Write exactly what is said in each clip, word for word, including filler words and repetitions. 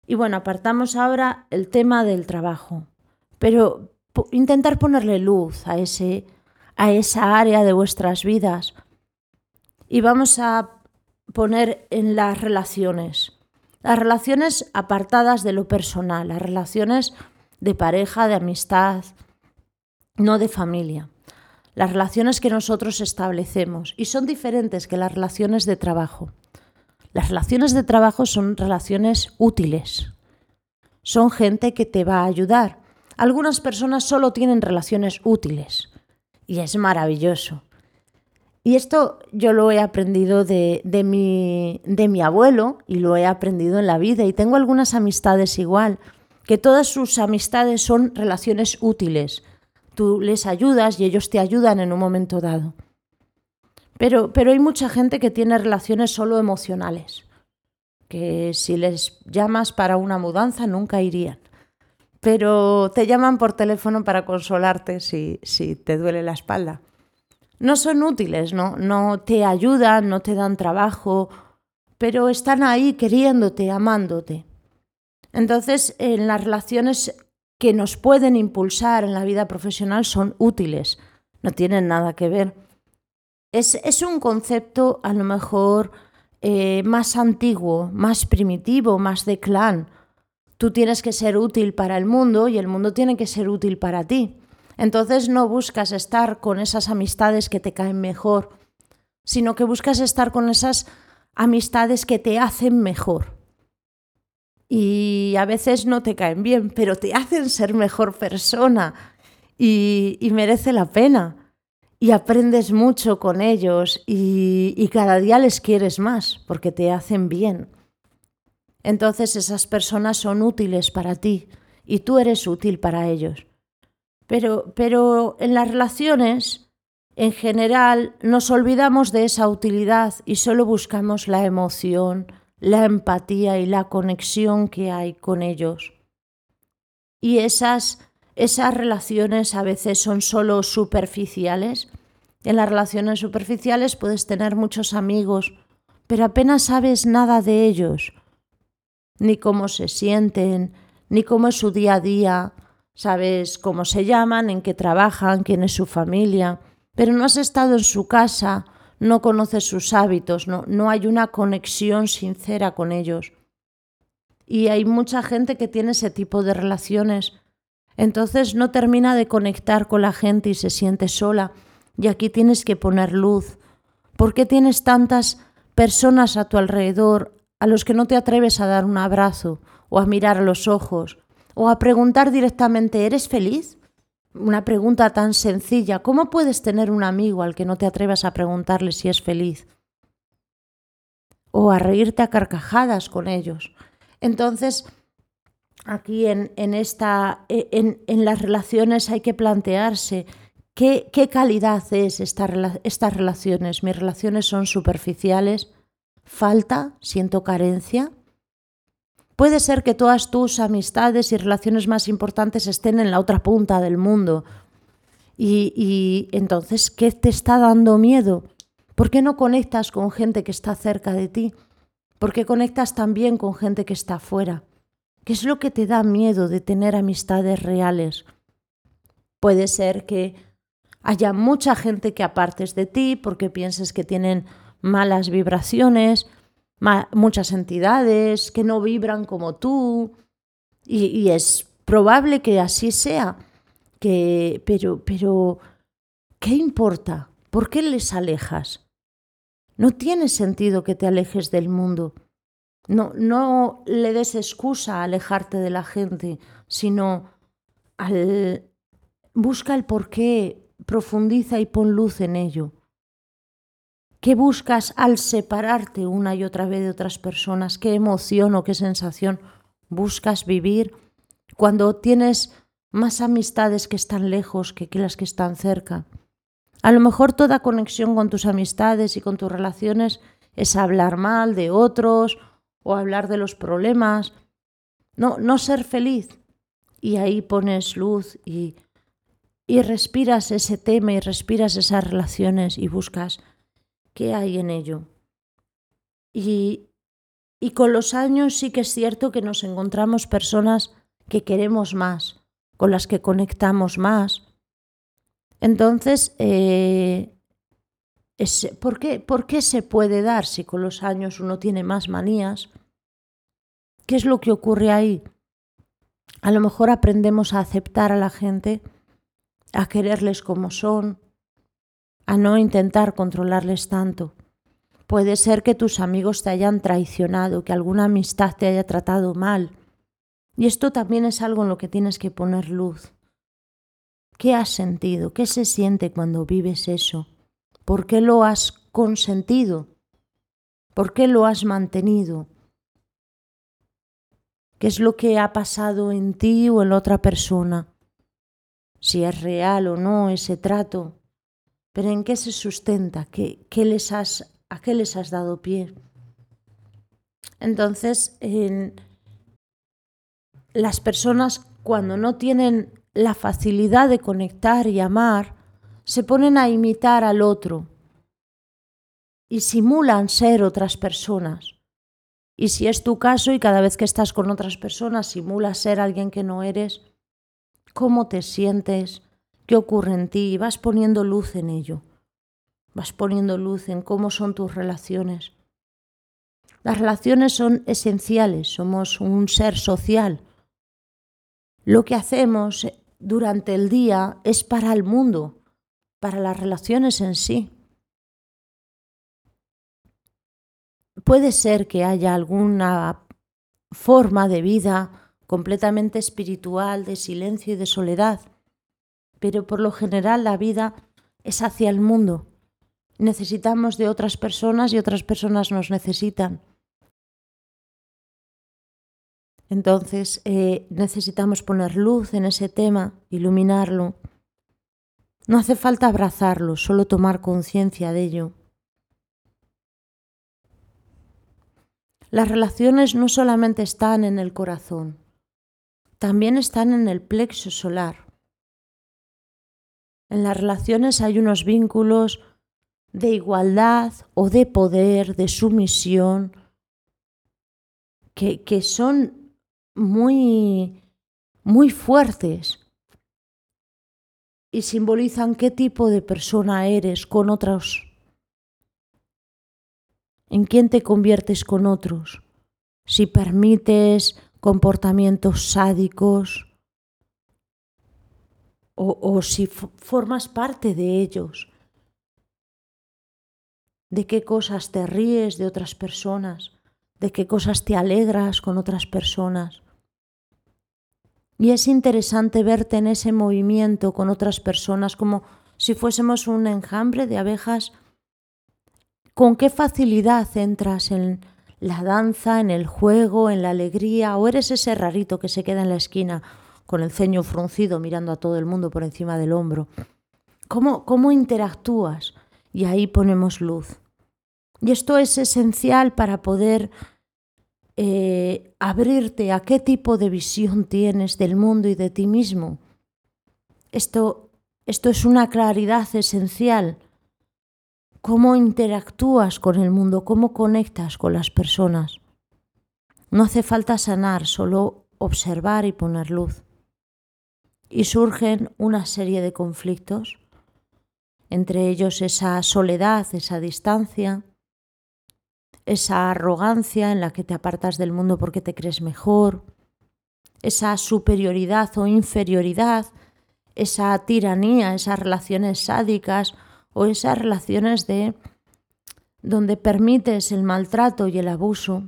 Y bueno, apartamos ahora el tema del trabajo, pero po- intentar ponerle luz a ese, a esa área de vuestras vidas. Y vamos a poner en las relaciones. Las relaciones apartadas de lo personal, las relaciones de pareja, de amistad, no de familia. Las relaciones que nosotros establecemos y son diferentes que las relaciones de trabajo. Las relaciones de trabajo son relaciones útiles. Son gente que te va a ayudar. Algunas personas solo tienen relaciones útiles y es maravilloso. Y esto yo lo he aprendido de, de, mi, de mi abuelo y lo he aprendido en la vida. Y tengo algunas amistades igual, que todas sus amistades son relaciones útiles. Tú les ayudas y ellos te ayudan en un momento dado. Pero, pero hay mucha gente que tiene relaciones solo emocionales, que si les llamas para una mudanza nunca irían. Pero te llaman por teléfono para consolarte si, si te duele la espalda. No son útiles, ¿no? No te ayudan, no te dan trabajo, pero están ahí queriéndote, amándote. Entonces, en las relaciones que nos pueden impulsar en la vida profesional son útiles, no tienen nada que ver. Es, es un concepto a lo mejor eh, más antiguo, más primitivo, más de clan. Tú tienes que ser útil para el mundo y el mundo tiene que ser útil para ti. Entonces no buscas estar con esas amistades que te caen mejor, sino que buscas estar con esas amistades que te hacen mejor. Y a veces no te caen bien, pero te hacen ser mejor persona y, y merece la pena. Y aprendes mucho con ellos y, y cada día les quieres más porque te hacen bien. Entonces esas personas son útiles para ti y tú eres útil para ellos. Pero, pero en las relaciones, en general, nos olvidamos de esa utilidad y solo buscamos la emoción, la empatía y la conexión que hay con ellos. Y esas, esas relaciones a veces son solo superficiales. En las relaciones superficiales puedes tener muchos amigos, pero apenas sabes nada de ellos, ni cómo se sienten, ni cómo es su día a día. Sabes cómo se llaman, en qué trabajan, quién es su familia, pero no has estado en su casa, no conoces sus hábitos, no, no hay una conexión sincera con ellos. Y hay mucha gente que tiene ese tipo de relaciones. Entonces no termina de conectar con la gente y se siente sola. Y aquí tienes que poner luz. ¿Por qué tienes tantas personas a tu alrededor a los que no te atreves a dar un abrazo o a mirar a los ojos o a preguntar directamente, ¿eres feliz? Una pregunta tan sencilla. ¿Cómo puedes tener un amigo al que no te atrevas a preguntarle si es feliz? O a reírte a carcajadas con ellos. Entonces, aquí en, en, esta, en, en las relaciones hay que plantearse qué, qué calidad es esta, estas relaciones. Mis relaciones son superficiales, falta, siento carencia. Puede ser que todas tus amistades y relaciones más importantes estén en la otra punta del mundo. Y, y entonces, ¿qué te está dando miedo? ¿Por qué no conectas con gente que está cerca de ti? ¿Por qué conectas también con gente que está afuera? ¿Qué es lo que te da miedo de tener amistades reales? Puede ser que haya mucha gente que apartes de ti porque pienses que tienen malas vibraciones, ma- muchas entidades que no vibran como tú, y, y es probable que así sea, que, pero, pero, ¿qué importa? ¿Por qué les alejas? No tiene sentido que te alejes del mundo. No, no le des excusa a alejarte de la gente, sino al, busca el porqué, profundiza y pon luz en ello. ¿Qué buscas al separarte una y otra vez de otras personas? ¿Qué emoción o qué sensación buscas vivir cuando tienes más amistades que están lejos que, que las que están cerca? A lo mejor toda conexión con tus amistades y con tus relaciones es hablar mal de otros o hablar de los problemas. No, no ser feliz. Y ahí pones luz y, y respiras ese tema y respiras esas relaciones y buscas qué hay en ello. Y Y con los años sí que es cierto que nos encontramos personas que queremos más, con las que conectamos más. Entonces, eh, es, ¿por qué, ¿por qué se puede dar si con los años uno tiene más manías? ¿Qué es lo que ocurre ahí? A lo mejor aprendemos a aceptar a la gente, a quererles como son, a no intentar controlarles tanto. Puede ser que tus amigos te hayan traicionado, que alguna amistad te haya tratado mal. Y esto también es algo en lo que tienes que poner luz. ¿Qué has sentido? ¿Qué se siente cuando vives eso? ¿Por qué lo has consentido? ¿Por qué lo has mantenido? ¿Qué es lo que ha pasado en ti o en la otra persona? Si es real o no ese trato. Pero ¿en qué se sustenta? ¿Qué, qué les has, ¿A qué les has dado pie? Entonces, eh, las personas cuando no tienen la facilidad de conectar y amar, se ponen a imitar al otro y simulan ser otras personas. Y si es tu caso y cada vez que estás con otras personas simulas ser alguien que no eres, ¿cómo te sientes? ¿Qué ocurre en ti? Y vas poniendo luz en ello. Vas poniendo luz en cómo son tus relaciones. Las relaciones son esenciales, somos un ser social. Lo que hacemos durante el día es para el mundo, para las relaciones en sí. Puede ser que haya alguna forma de vida completamente espiritual, de silencio y de soledad, pero por lo general la vida es hacia el mundo. Necesitamos de otras personas y otras personas nos necesitan. Entonces eh, necesitamos poner luz en ese tema, iluminarlo. No hace falta abrazarlo, solo tomar conciencia de ello. Las relaciones no solamente están en el corazón, también están en el plexo solar. En las relaciones hay unos vínculos de igualdad o de poder, de sumisión, que, que son muy, muy fuertes y simbolizan qué tipo de persona eres con otros, en quién te conviertes con otros, si permites comportamientos sádicos o, o si f- formas parte de ellos. De qué cosas te ríes de otras personas, de qué cosas te alegras con otras personas. Y es interesante verte en ese movimiento con otras personas como si fuésemos un enjambre de abejas. ¿Con qué facilidad entras en la danza, en el juego, en la alegría? ¿O eres ese rarito que se queda en la esquina con el ceño fruncido mirando a todo el mundo por encima del hombro? ¿Cómo, cómo interactúas? Y ahí ponemos luz. Y esto es esencial para poder eh, abrirte a qué tipo de visión tienes del mundo y de ti mismo. Esto, esto es una claridad esencial. Cómo interactúas con el mundo, cómo conectas con las personas. No hace falta sanar, solo observar y poner luz. Y surgen una serie de conflictos, entre ellos esa soledad, esa distancia, esa arrogancia en la que te apartas del mundo porque te crees mejor, esa superioridad o inferioridad, esa tiranía, esas relaciones sádicas o esas relaciones de donde permites el maltrato y el abuso.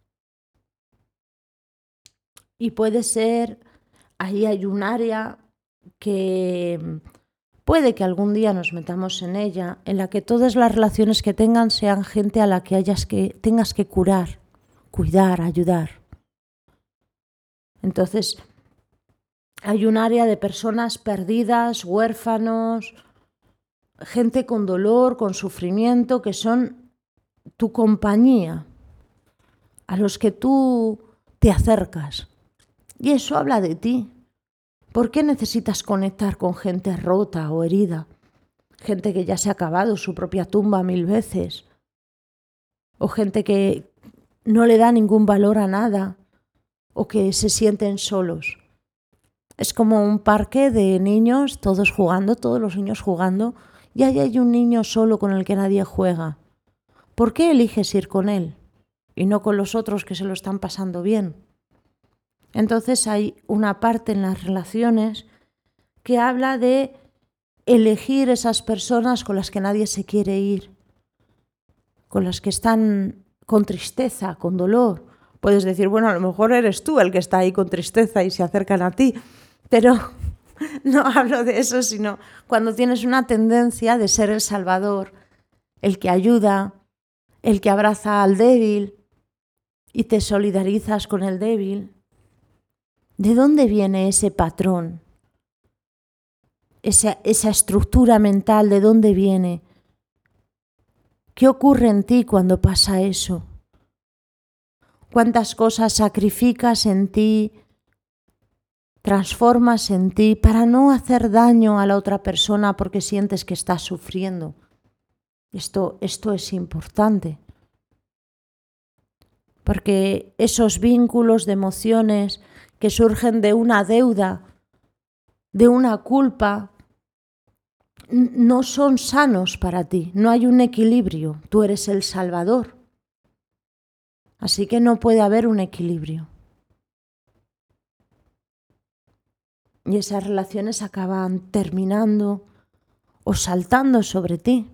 Y puede ser, ahí hay un área que puede que algún día nos metamos en ella, en la que todas las relaciones que tengan sean gente a la que hayas que tengas que curar, cuidar, ayudar. Entonces, hay un área de personas perdidas, huérfanos, gente con dolor, con sufrimiento, que son tu compañía, a los que tú te acercas. Y eso habla de ti. ¿Por qué necesitas conectar con gente rota o herida? Gente que ya se ha acabado su propia tumba mil veces. O gente que, no le da ningún valor a nada o que se sienten solos. Es como un parque de niños, todos jugando, todos los niños jugando, y ahí hay un niño solo con el que nadie juega. ¿Por qué eliges ir con él y no con los otros que se lo están pasando bien? Entonces hay una parte en las relaciones que habla de elegir esas personas con las que nadie se quiere ir, con las que están con tristeza, con dolor. Puedes decir, bueno, a lo mejor eres tú el que está ahí con tristeza y se acercan a ti, pero no hablo de eso, sino cuando tienes una tendencia de ser el salvador, el que ayuda, el que abraza al débil y te solidarizas con el débil. ¿De dónde viene ese patrón? Esa, esa estructura mental, ¿de dónde viene? ¿Qué ocurre en ti cuando pasa eso? ¿Cuántas cosas sacrificas en ti, transformas en ti para no hacer daño a la otra persona porque sientes que estás sufriendo? Esto, esto es importante, porque esos vínculos de emociones que surgen de una deuda, de una culpa, no son sanos para ti, no hay un equilibrio, tú eres el salvador, así que no puede haber un equilibrio. Y esas relaciones acaban terminando o saltando sobre ti.